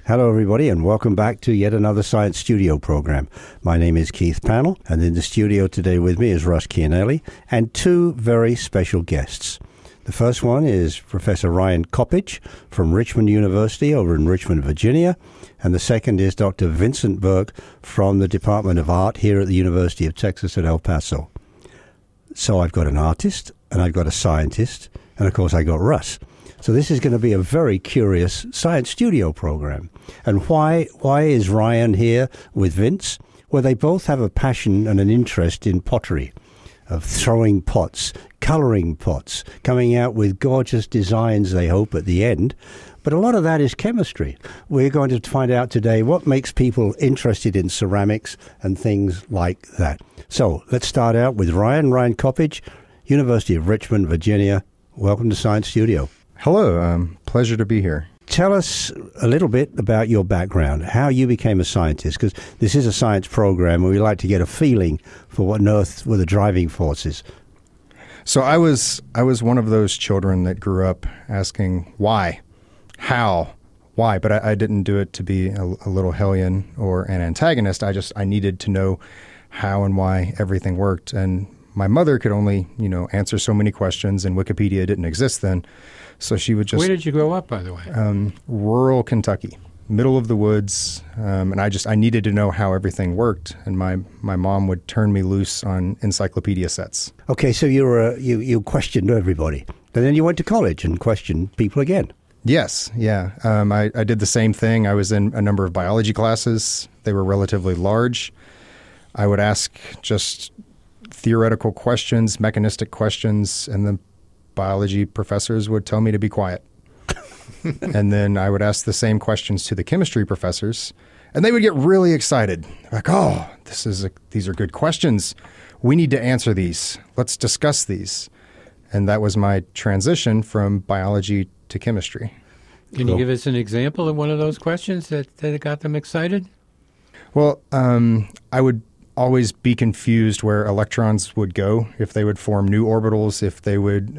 Hello, everybody, and welcome back to yet another Science Studio program. My name is Keith Pannell, and in the studio today with me is Russ Chianelli and two very special guests. The first one is Professor Ryan Coppage from Richmond University over in Richmond, Virginia, and the second is Dr. Vincent Burke from the Department of Art here at the University of Texas at El Paso. So I've got an artist, and I've got a scientist, and of course I got Russ. So this is going to be a very curious Science Studio program. And why is Ryan here with Vince? Well, they both have a passion and an interest in pottery, of throwing pots, coloring pots, coming out with gorgeous designs, they hope, at the end. But a lot of that is chemistry. We're going to find out today what makes people interested in ceramics and things like that. So let's start out with Ryan Coppage, University of Richmond, Virginia. Welcome to Science Studio. Hello, pleasure to be here. Tell us a little bit about your background, how you became a scientist, because this is a science program and we like to get a feeling for what on earth were the driving forces. So I was one of those children that grew up asking why, how, why, but I didn't do it to be a little hellion or an antagonist. I needed to know how and why everything worked. And my mother could only, answer so many questions, and Wikipedia didn't exist then. So she would just... Where did you grow up, by the way? Rural Kentucky, middle of the woods. And I needed to know how everything worked. And my mom would turn me loose on encyclopedia sets. Okay, so you questioned everybody. And then you went to college and questioned people again. Yes, yeah. I did the same thing. I was in a number of biology classes. They were relatively large. I would ask just theoretical questions, mechanistic questions, and the biology professors would tell me to be quiet. And then I would ask the same questions to the chemistry professors, and they would get really excited. Like, oh, these are good questions. We need to answer these. Let's discuss these. And that was my transition from biology to chemistry. Can you give us an example of one of those questions that got them excited? Well, I would always be confused where electrons would go, if they would form new orbitals, if they would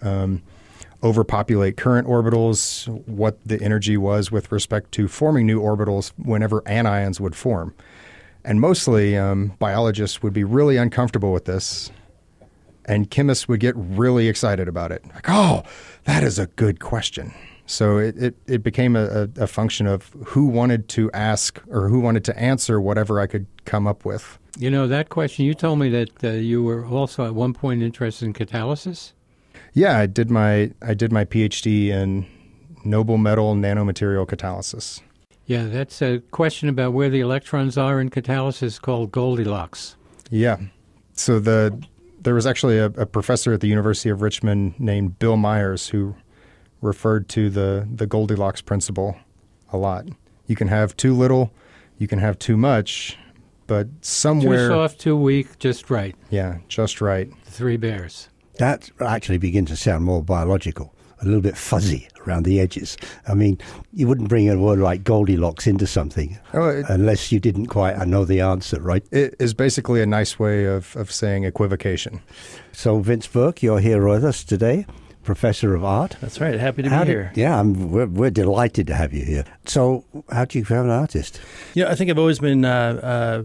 overpopulate current orbitals, what the energy was with respect to forming new orbitals whenever anions would form. And mostly biologists would be really uncomfortable with this, and chemists would get really excited about it. Like, oh, that is a good question. So it became a function of who wanted to ask or who wanted to answer whatever I could come up with. That question, you told me that you were also at one point interested in catalysis? Yeah, I did my PhD in noble metal nanomaterial catalysis. Yeah, that's a question about where the electrons are in catalysis called Goldilocks. Yeah. So there was actually a professor at the University of Richmond named Bill Myers who referred to the Goldilocks principle a lot. You can have too little, you can have too much, but somewhere... Too soft, too weak, just right. Yeah, just right. The three bears. That actually begins to sound more biological, a little bit fuzzy around the edges. I mean, you wouldn't bring a word like Goldilocks into something unless you didn't quite know the answer, right? It is basically a nice way of saying equivocation. So, Vince Burke, you're here with us today. Professor of Art. That's right. Happy to be here. Yeah, we're delighted to have you here. So how do you become an artist? I think I've always been an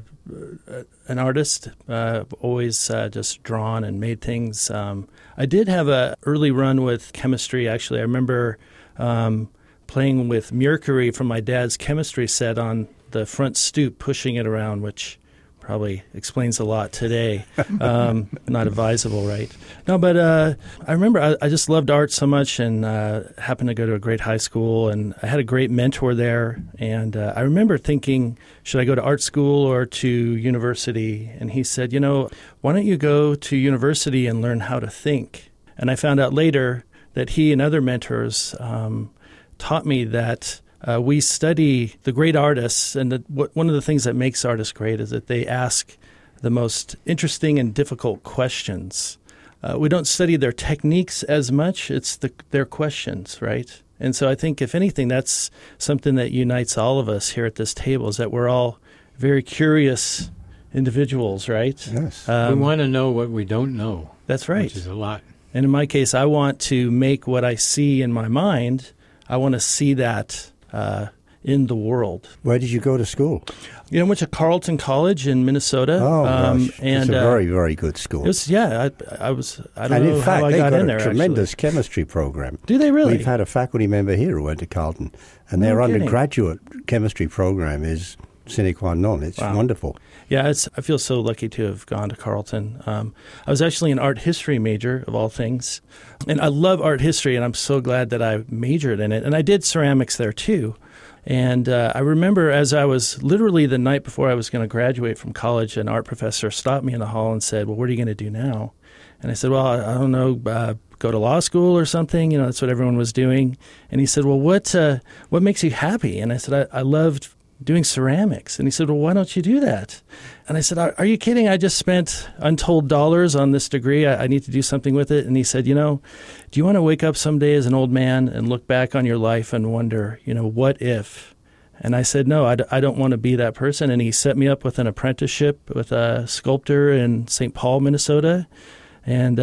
artist. Always just drawn and made things. I did have an early run with chemistry, actually. I remember playing with mercury from my dad's chemistry set on the front stoop, pushing it around, which probably explains a lot today. Not advisable, right? No, but I remember I just loved art so much, and happened to go to a great high school, and I had a great mentor there. And I remember thinking, should I go to art school or to university? And he said, why don't you go to university and learn how to think? And I found out later that he and other mentors taught me that we study the great artists, and one of the things that makes artists great is that they ask the most interesting and difficult questions. We don't study their techniques as much, it's their questions, right? And so I think, if anything, that's something that unites all of us here at this table, is that we're all very curious individuals, right? Yes. We want to know what we don't know. That's right. Which is a lot. And in my case, I want to make what I see in my mind, I want to see that in the world. Where did you go to school? I went to Carleton College in Minnesota. Oh, gosh. And it's a very, very good school. I don't And know in fact, how I they've got in got there, a tremendous actually. chemistry program. Do they really? We've had a faculty member here who went to Carleton, and their No kidding. undergraduate chemistry program is sine qua non. It's Wow. wonderful. Yeah, I feel so lucky to have gone to Carleton. I was actually an art history major, of all things. And I love art history, and I'm so glad that I majored in it. And I did ceramics there, too. And I remember as I was literally the night before I was going to graduate from college, an art professor stopped me in the hall and said, "Well, what are you going to do now?" And I said, "Well, I don't know, go to law school or something. That's what everyone was doing." And he said, "Well, what makes you happy?" And I said, I loved doing ceramics. And he said, "Well, why don't you do that?" And I said, "Are you kidding? I just spent untold dollars on this degree. I need to do something with it." And he said, "Do you want to wake up someday as an old man and look back on your life and wonder, what if?" And I said, "No, I don't want to be that person." And he set me up with an apprenticeship with a sculptor in St. Paul, Minnesota. And,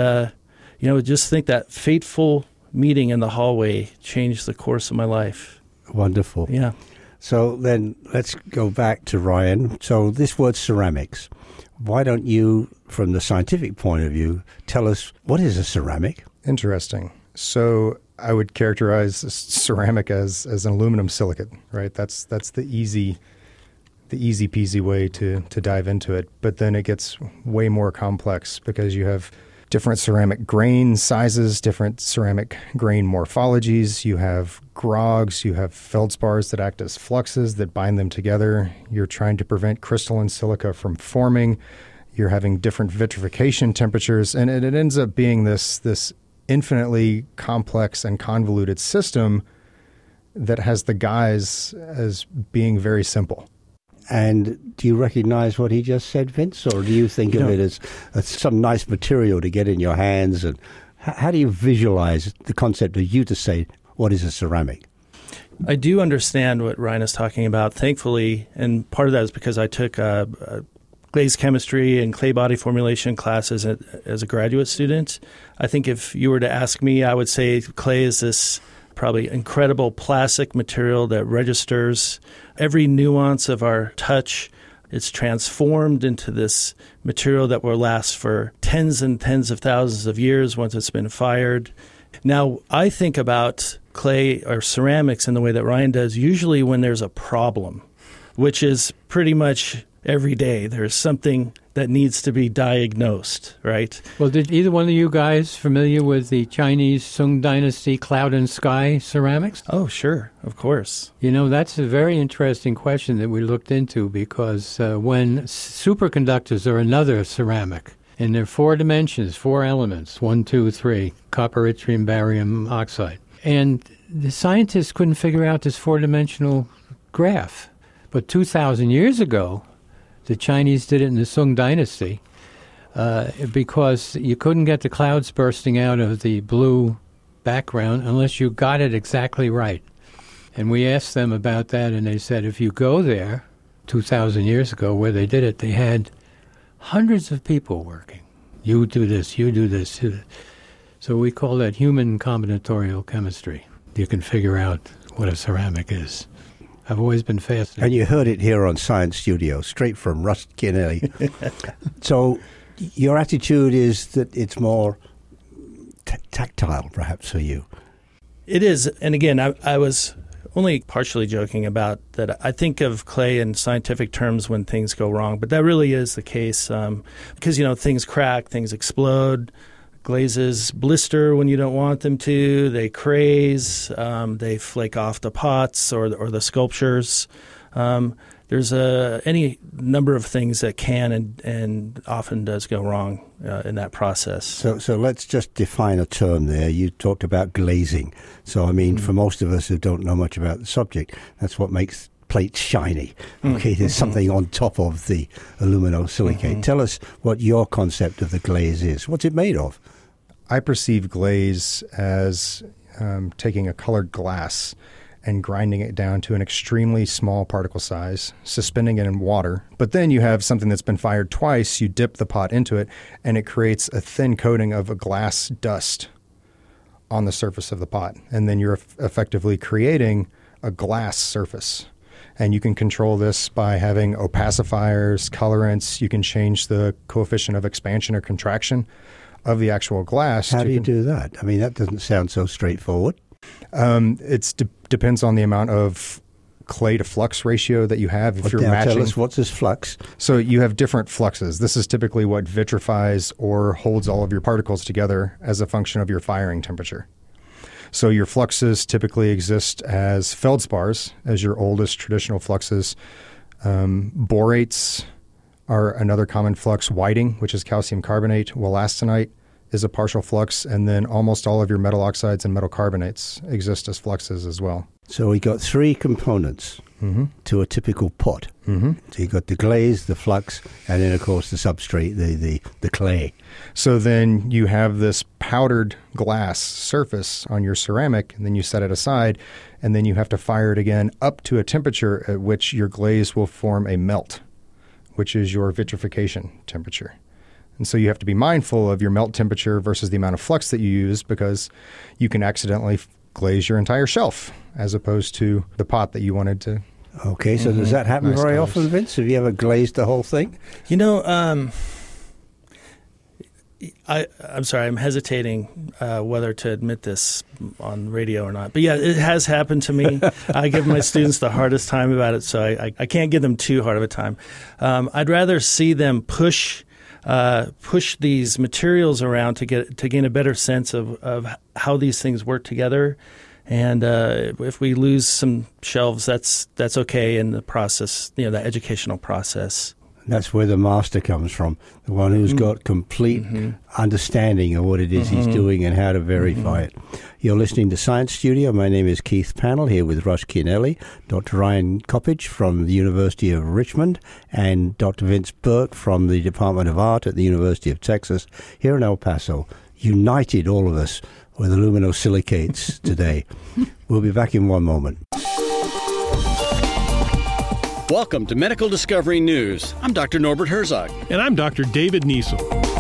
just think that fateful meeting in the hallway changed the course of my life. Wonderful. Yeah. So then let's go back to Ryan. So this word ceramics, why don't you, from the scientific point of view, tell us what is a ceramic? Interesting. So I would characterize ceramic as an aluminum silicate, right? That's the easy peasy way to dive into it. But then it gets way more complex because you have different ceramic grain sizes, different ceramic grain morphologies. You have grogs, you have feldspars that act as fluxes that bind them together. You're trying to prevent crystalline silica from forming. You're having different vitrification temperatures, and it ends up being this infinitely complex and convoluted system that has the guise as being very simple. And do you recognize what he just said, Vince? Or do you think of it as some nice material to get in your hands? And how do you visualize the concept of you to say, what is a ceramic? I do understand what Ryan is talking about, thankfully, and part of that is because I took glaze chemistry and clay body formulation classes as a graduate student. I think if you were to ask me, I would say clay is this probably incredible plastic material that registers every nuance of our touch. It's transformed into this material that will last for tens and tens of thousands of years once it's been fired. Now, I think about clay or ceramics in the way that Ryan does, usually when there's a problem, which is pretty much every day. There's something that needs to be diagnosed, right? Well, did either one of you guys familiar with the Chinese Sung Dynasty cloud and sky ceramics? Oh, sure, of course. That's a very interesting question that we looked into because when superconductors are another ceramic, and they're 4 dimensions, 4 elements, 1, 2, 3, copper, yttrium, barium, oxide. And the scientists couldn't figure out this 4-dimensional graph. But 2,000 years ago, the Chinese did it in the Sung Dynasty because you couldn't get the clouds bursting out of the blue background unless you got it exactly right. And we asked them about that, and they said if you go there 2,000 years ago where they did it, they had hundreds of people working. You do this, you do this, you do that. So we call that human combinatorial chemistry. You can figure out what a ceramic is. I've always been fascinated. And you heard it here on Science Studio, straight from Russ Kinnelly. So your attitude is that it's more tactile, perhaps, for you. It is. And again, I was only partially joking about that. I think of clay in scientific terms when things go wrong, but that really is the case because, things crack, things explode. Glazes blister when you don't want them to. They craze. They flake off the pots or the sculptures. There's any number of things that can and often does go wrong in that process. So let's just define a term there. You talked about glazing. So, for most of us who don't know much about the subject, that's what makes plates shiny. Okay, there's something on top of the aluminosilicate. Tell us what your concept of the glaze is. What's it made of? I perceive glaze as taking a colored glass and grinding it down to an extremely small particle size, suspending it in water. But then you have something that's been fired twice, you dip the pot into it, and it creates a thin coating of a glass dust on the surface of the pot. And then you're effectively creating a glass surface. And you can control this by having opacifiers, colorants. You can change the coefficient of expansion or contraction of the actual glass. How do you do that? I mean, that doesn't sound so straightforward. It depends on the amount of clay to flux ratio that you have. If you're matching, tell us, what's this flux? So you have different fluxes. This is typically what vitrifies or holds all of your particles together as a function of your firing temperature. So your fluxes typically exist as feldspars, as your oldest traditional fluxes. Borates are another common flux. Whiting, which is calcium carbonate. Wollastonite is a partial flux. And then almost all of your metal oxides and metal carbonates exist as fluxes as well. So we got three components to a typical pot. So you got the glaze, the flux, and then, of course, the substrate, the clay. So then you have this powdered glass surface on your ceramic, and then you set it aside, and then you have to fire it again up to a temperature at which your glaze will form a melt, which is your vitrification temperature. And so you have to be mindful of your melt temperature versus the amount of flux that you use, because you can accidentally glaze your entire shelf as opposed to the pot that you wanted to. Okay, so does that happen very often, Vince? Have you ever glazed the whole thing? You know, I'm sorry, I'm hesitating whether to admit this on radio or not. But yeah, it has happened to me. I give my students the hardest time about it, so I can't give them too hard of a time. I'd rather see them push these materials around to gain a better sense of how these things work together. And if we lose some shelves, that's okay in the process, the educational process. That's where the master comes from, the one who's got complete understanding of what it is he's doing and how to verify it. You're listening to Science Studio. My name is Keith Pannell, here with Russ Chianelli, Dr. Ryan Coppage from the University of Richmond, and Dr. Vince Burke from the Department of Art at the University of Texas here in El Paso. United, all of us, with aluminosilicates today. We'll be back in one moment. Welcome to Medical Discovery News. I'm Dr. Norbert Herzog. And I'm Dr. David Niesel.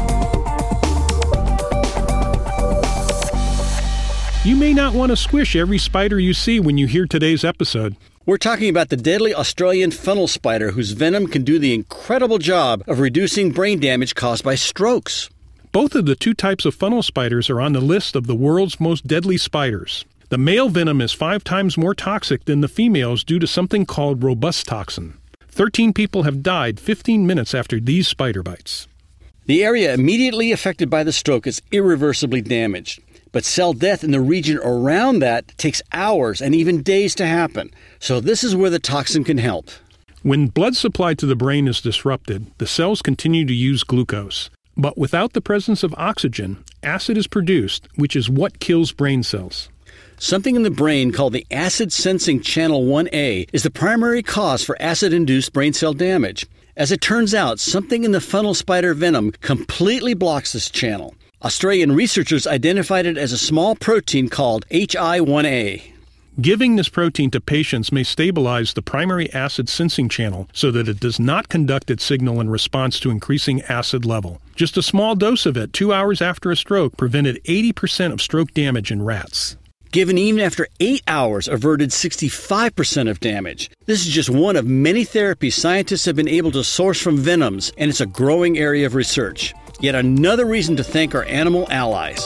You may not want to squish every spider you see when you hear today's episode. We're talking about the deadly Australian funnel spider, whose venom can do the incredible job of reducing brain damage caused by strokes. Both of the two types of funnel spiders are on the list of the world's most deadly spiders. The male venom is 5 times more toxic than the female's due to something called robust toxin. 13 people have died 15 minutes after these spider bites. The area immediately affected by the stroke is irreversibly damaged, but cell death in the region around that takes hours and even days to happen. So this is where the toxin can help. When blood supply to the brain is disrupted, the cells continue to use glucose. But without the presence of oxygen, acid is produced, which is what kills brain cells. Something in the brain called the acid-sensing channel 1A is the primary cause for acid-induced brain cell damage. As it turns out, something in the funnel spider venom completely blocks this channel. Australian researchers identified it as a small protein called HI1A. Giving this protein to patients may stabilize the primary acid-sensing channel so that it does not conduct its signal in response to increasing acid level. Just a small dose of it 2 hours after a stroke prevented 80% of stroke damage in rats. Given even after 8 hours, averted 65% of damage. This is just one of many therapies scientists have been able to source from venoms, and it's a growing area of research. Yet another reason to thank our animal allies.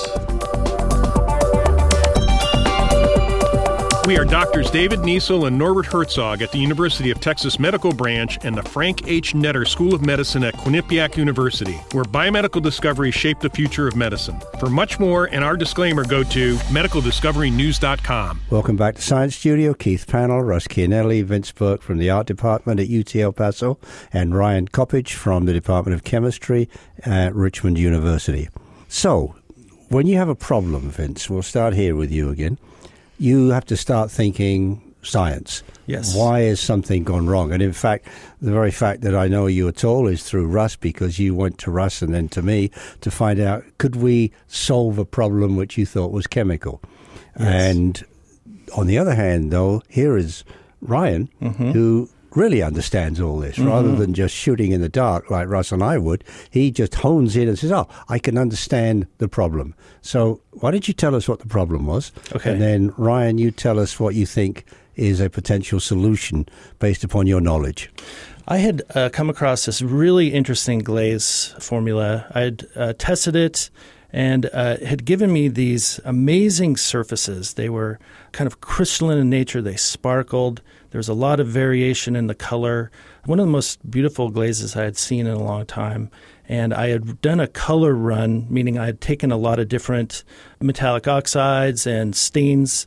We are Doctors David Niesel and Norbert Herzog at the University of Texas Medical Branch and the Frank H. Netter School of Medicine at Quinnipiac University, where biomedical discoveries shape the future of medicine. For much more and our disclaimer, go to medicaldiscoverynews.com. Welcome back to Science Studio. Keith Pannell, Russ Chianelli, Vince Burke from the Art Department at UT El Paso, and Ryan Coppage from the Department of Chemistry at Richmond University. So, when you have a problem, Vince, we'll start here with you again. You have to start thinking science. Yes. Why has something gone wrong? And in fact, the very fact that I know you at all is through Russ, because you went to Russ and then to me to find out, could we solve a problem which you thought was chemical? Yes. And on the other hand, though, here is Ryan, who really understands all this. Rather than just shooting in the dark like Russ and I would, he just hones in and says, I can understand the problem. So why don't you tell us what the problem was? Okay. And then, Ryan, you tell us what you think is a potential solution based upon your knowledge? I had come across this really interesting glaze formula. I had tested it, and it had given me these amazing surfaces. They were kind of crystalline in nature. They sparkled. There was a lot of variation in the color. One of the most beautiful glazes I had seen in a long time. And I had done a color run, meaning I had taken a lot of different metallic oxides and stains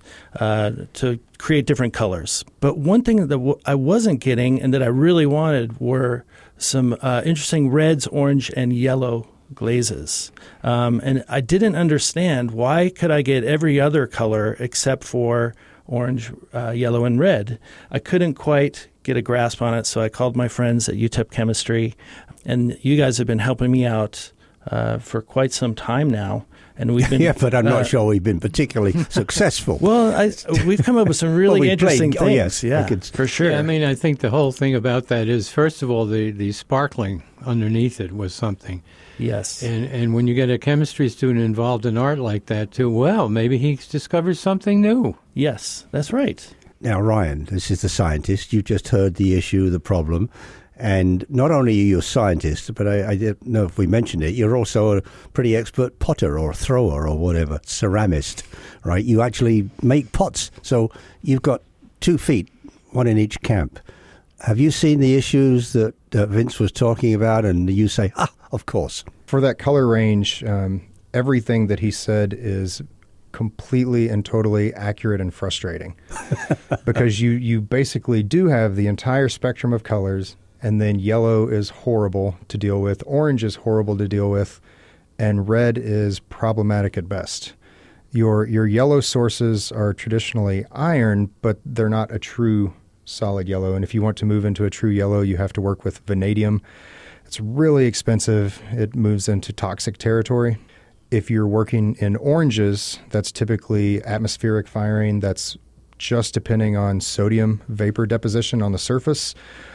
to create different colors. But one thing that I wasn't getting and that I really wanted were some interesting reds, orange, and yellow glazes. And I didn't understand why could I get every other color except for orange, yellow, and red. I couldn't quite get a grasp on it, so I called my friends at UTEP Chemistry, and you guys have been helping me out for quite some time now. And we've been, yeah, but I'm not sure we've been particularly successful. Well, we've come up with some really interesting things. Oh, yes. Yeah, for sure. Yeah, I mean, I think the whole thing about that is, first of all, the sparkling underneath it was something. Yes. And when you get a chemistry student involved in art like that, too, well, maybe he discovers something new. Yes, that's right. Now, Ryan, this is the scientist. You just heard the issue, the problem. And not only are you a scientist, but I didn't know if we mentioned it, you're also a pretty expert potter or thrower or whatever, ceramist, right? You actually make pots. So you've got 2 feet, one in each camp. Have you seen the issues that Vince was talking about? And you say, of course. For that color range, everything that he said is completely and totally accurate and frustrating because you basically do have the entire spectrum of colors. And then yellow is horrible to deal with, orange is horrible to deal with, and red is problematic at best. Your yellow sources are traditionally iron, but they're not a true solid yellow. And if you want to move into a true yellow, you have to work with vanadium. It's really expensive. It moves into toxic territory. If you're working in oranges, that's typically atmospheric firing. That's just depending on sodium vapor deposition on the surface.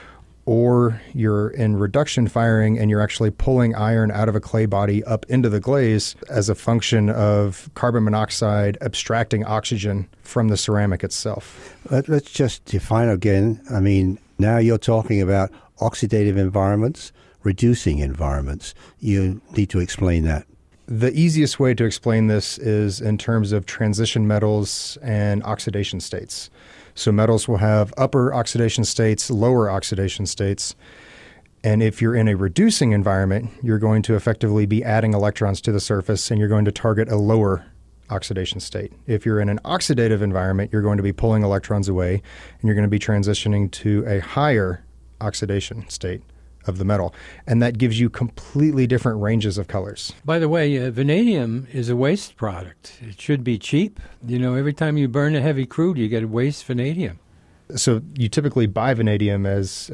Or you're in reduction firing and you're actually pulling iron out of a clay body up into the glaze as a function of carbon monoxide abstracting oxygen from the ceramic itself. Let's just define again. I mean, now you're talking about oxidative environments, reducing environments. You need to explain that. The easiest way to explain this is in terms of transition metals and oxidation states. So metals will have upper oxidation states, lower oxidation states. And if you're in a reducing environment, you're going to effectively be adding electrons to the surface and you're going to target a lower oxidation state. If you're in an oxidative environment, you're going to be pulling electrons away and you're going to be transitioning to a higher oxidation state of the metal. And that gives you completely different ranges of colors. By the way, vanadium is a waste product. It should be cheap. You know, every time you burn a heavy crude, you get waste vanadium. So you typically buy vanadium as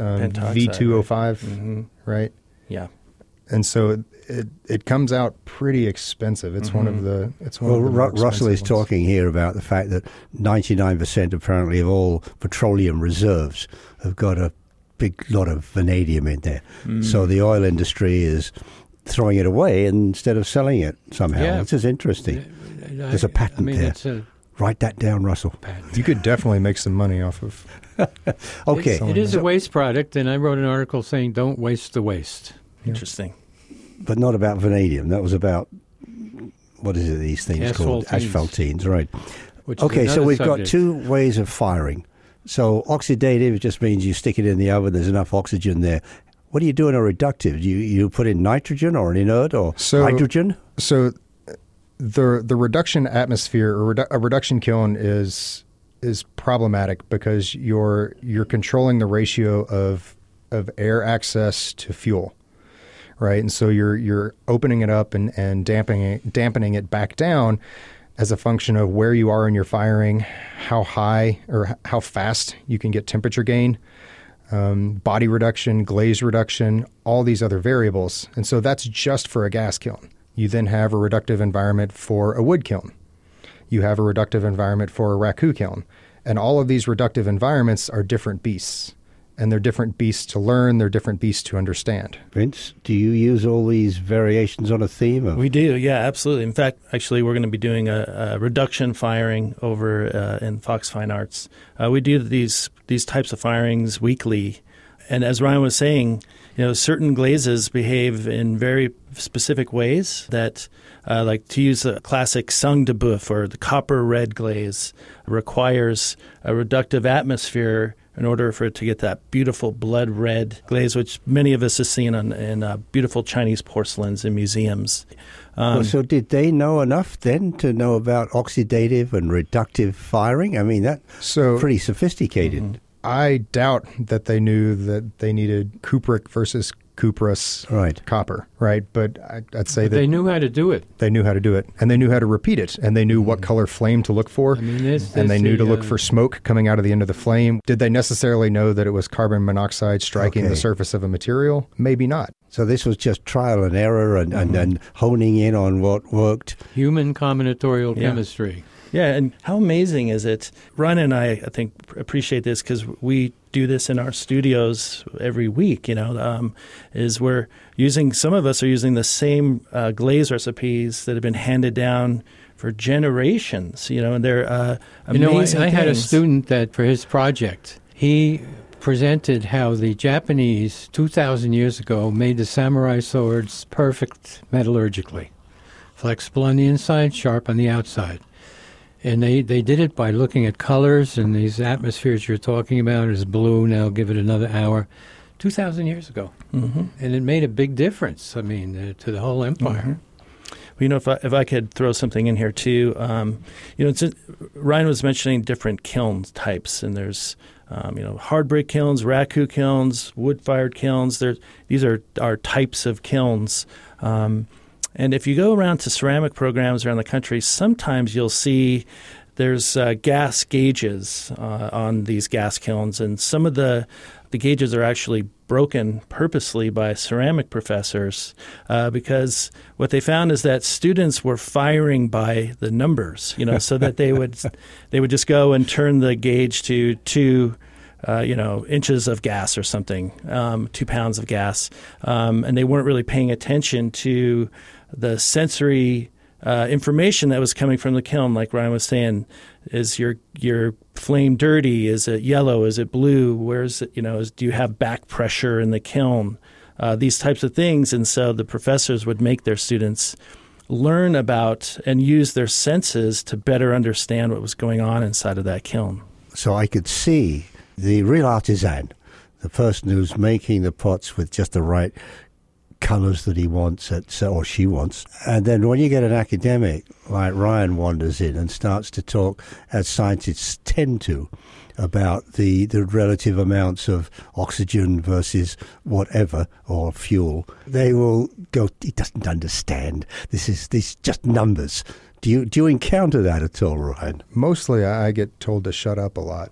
V2O5, right? Yeah. And so it comes out pretty expensive. It's one of the Russell is talking here about the fact that 99% apparently of all petroleum reserves have got a big lot of vanadium in there. So the oil industry is throwing it away instead of selling it somehow. Yeah. This is interesting. There's a patent there. Write that down, Russell. You could definitely make some money off of. Okay. It is a waste product, and I wrote an article saying don't waste the waste. Interesting. But not about vanadium. That was about, what is it, these things called? Asphaltenes, right. Okay, so we've got 2 ways of firing. So oxidative just means you stick it in the oven, there's enough oxygen there. What do you do in a reductive? You put in nitrogen or an inert or hydrogen? So the reduction atmosphere or a reduction kiln is problematic because you're controlling the ratio of air access to fuel, right? And so you're opening it up and dampening it back down as a function of where you are in your firing, how high or how fast you can get temperature gain, body reduction, glaze reduction, all these other variables. And so that's just for a gas kiln. You then have a reductive environment for a wood kiln. You have a reductive environment for a raku kiln. And all of these reductive environments are different beasts. and they're different beasts to learn, they're different beasts to understand. Vince, do you use all these variations on a theme? We do, yeah, absolutely. In fact, actually, we're going to be doing a reduction firing over in Fox Fine Arts. We do these types of firings weekly. And as Ryan was saying, certain glazes behave in very specific ways that, like to use the classic sang de boeuf or the copper red glaze, requires a reductive atmosphere in order for it to get that beautiful blood red glaze, which many of us have seen in beautiful Chinese porcelains in museums. So did they know enough then to know about oxidative and reductive firing? I mean, that's pretty sophisticated. Mm-hmm. I doubt that they knew that they needed cupric versus cuprous copper, right? But I'd say that they knew how to do it. They knew how to do it, and they knew how to repeat it, and they knew what color flame to look for, and they knew to look for smoke coming out of the end of the flame. Did they necessarily know that it was carbon monoxide striking the surface of a material? Maybe not. So this was just trial and error and honing in on what worked. Human combinatorial chemistry. Yeah, and how amazing is it? Ryan and I think, appreciate this because we do this in our studios every week, is we're using, some of us are using the same glaze recipes that have been handed down for generations, and they're amazing I had a things. student that for his project, he presented how the Japanese 2,000 years ago made the samurai swords perfect metallurgically, flexible on the inside, sharp on the outside. And they did it by looking at colors and these atmospheres you're talking about is blue, now give it another hour, 2,000 years ago. Mm-hmm. And it made a big difference, to the whole empire. Mm-hmm. Well, if I could throw something in here too, Ryan was mentioning different kiln types, and there's hard brick kilns, raku kilns, wood-fired kilns. These are types of kilns. And if you go around to ceramic programs around the country, sometimes you'll see there's gas gauges on these gas kilns, and some of the gauges are actually broken purposely by ceramic professors because what they found is that students were firing by the numbers, so that they would just go and turn the gauge to 2 inches of gas or something, 2 pounds of gas, and they weren't really paying attention to the sensory information that was coming from the kiln. Like Ryan was saying, is your flame dirty? Is it yellow? Is it blue? Where's it? Do you have back pressure in the kiln? These types of things, and so the professors would make their students learn about and use their senses to better understand what was going on inside of that kiln. So I could see the real artisan, the person who's making the pots with just the right colors that he wants or she wants. And then when you get an academic like Ryan wanders in and starts to talk, as scientists tend to, about the relative amounts of oxygen versus whatever, or fuel, they will go, he doesn't understand. This is just numbers. Do you encounter that at all, Ryan? Mostly I get told to shut up a lot.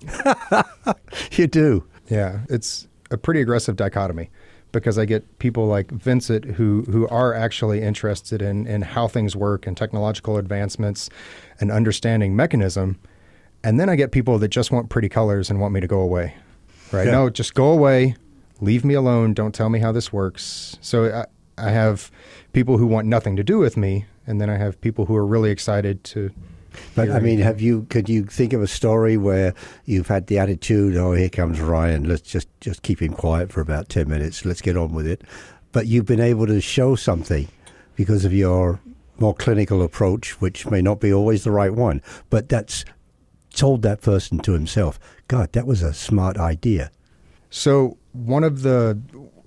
You do? Yeah, it's a pretty aggressive dichotomy. Because I get people like Vincent who are actually interested in how things work and technological advancements and understanding mechanism. And then I get people that just want pretty colors and want me to go away. Right? Yeah. No, just go away. Leave me alone. Don't tell me how this works. So I have people who want nothing to do with me. And then I have people who are really excited to... But I mean, could you think of a story where you've had the attitude, oh, here comes Ryan, let's just keep him quiet for about 10 minutes, let's get on with it. But you've been able to show something because of your more clinical approach, which may not be always the right one, but that's told that person to himself, God, that was a smart idea. So one of the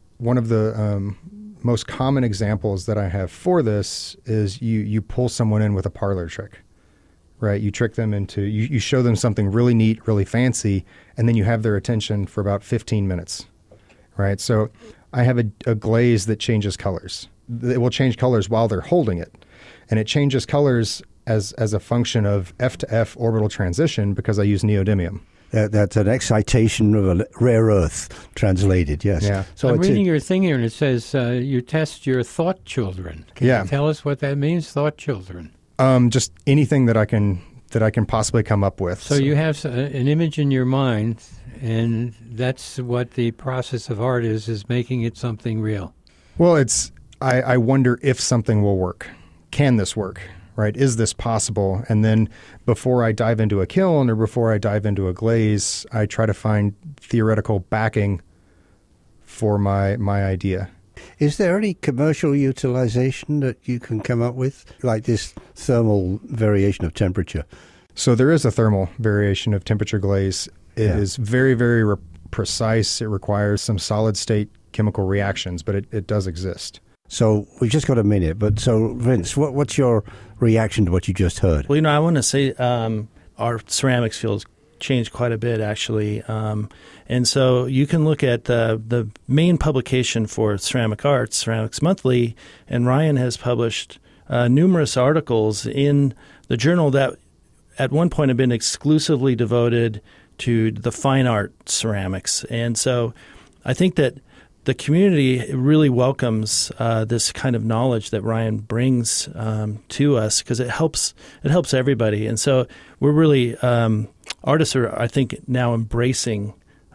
most common examples that I have for this is you pull someone in with a parlor trick. Right, you trick them into, you show them something really neat, really fancy, and then you have their attention for about 15 minutes, right? So I have a glaze that changes colors. It will change colors while they're holding it, and it changes colors as a function of F to F orbital transition because I use neodymium. That's an excitation of a rare earth, translated, yes. Yeah. So I'm reading your thing here, and it says you test your thought children. Can you tell us what that means, thought children? Just anything that I can possibly come up with. So you have an image in your mind, And that's what the process of art is making it something real. Well, I wonder if something will work. Can this work? Right? Is this possible? And then before I dive into a kiln or before I dive into a glaze, I try to find theoretical backing for my idea. Is there any commercial utilization that you can come up with, like this thermal variation of temperature? So there is a thermal variation of temperature glaze. It is very, very precise. It requires some solid state chemical reactions, but it does exist. So we've just got a minute, but so Vince, what's your reaction to what you just heard? Well, I want to say our ceramics field changed quite a bit, actually. And so you can look at the main publication for ceramic arts, Ceramics Monthly, and Ryan has published numerous articles in the journal that at one point had been exclusively devoted to the fine art ceramics. And so I think that the community really welcomes this kind of knowledge that Ryan brings to us because it helps everybody. And so we're really artists are, I think, now embracing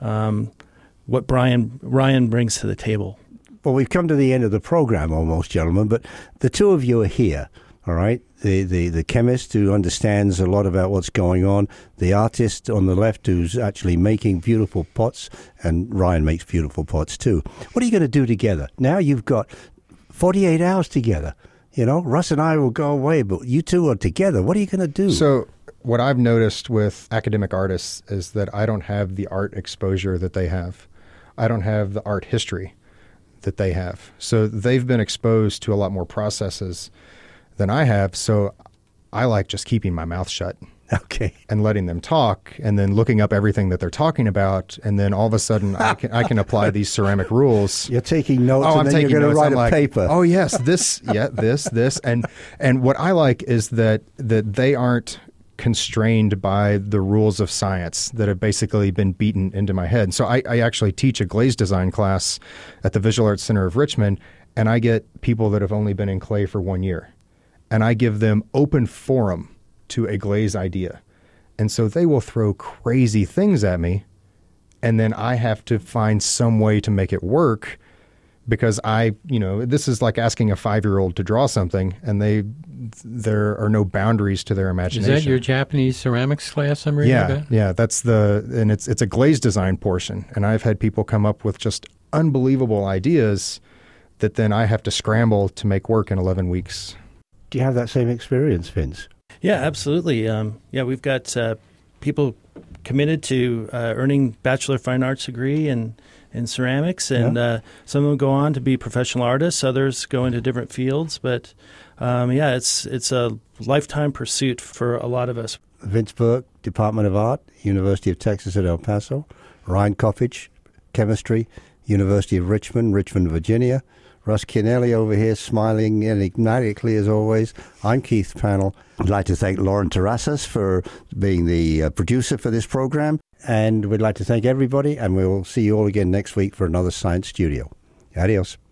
what Ryan brings to the table. Well, we've come to the end of the program almost, gentlemen, but the two of you are here, all right? The chemist who understands a lot about what's going on, the artist on the left who's actually making beautiful pots, and Ryan makes beautiful pots too. What are you going to do together? Now you've got 48 hours together. Russ and I will go away, but you two are together. What are you going to do? So what I've noticed with academic artists is that I don't have the art exposure that they have. I don't have the art history that they have. So they've been exposed to a lot more processes than I have. So I like just keeping my mouth shut. Okay. And letting them talk and then looking up everything that they're talking about. And then all of a sudden I can apply these ceramic rules. You're taking notes I'm and then taking you're going to notes. write a paper. Oh, yes, this. And what I like is that they aren't constrained by the rules of science that have basically been beaten into my head. So I actually teach a glaze design class at the Visual Arts Center of Richmond, and I get people that have only been in clay for 1 year. And I give them open forum to a glaze idea. And so they will throw crazy things at me, and then I have to find some way to make it work because this is like asking a 5-year-old to draw something, and there are no boundaries to their imagination. Is that your Japanese ceramics class I'm reading about? Yeah, that's and it's a glaze design portion. And I've had people come up with just unbelievable ideas that then I have to scramble to make work in 11 weeks. Do you have that same experience, Vince? Yeah, absolutely. We've got people committed to earning Bachelor of Fine Arts degree in ceramics, and some of them go on to be professional artists. Others go into different fields, but it's a lifetime pursuit for a lot of us. Vince Burke, Department of Art, University of Texas at El Paso. Ryan Coffich, Chemistry, University of Richmond, Virginia. Russ Chianelli over here, smiling enigmatically as always. I'm Keith Pannell. I'd like to thank Lauren Terrasas for being the producer for this program. And we'd like to thank everybody, and we'll see you all again next week for another Science Studio. Adios.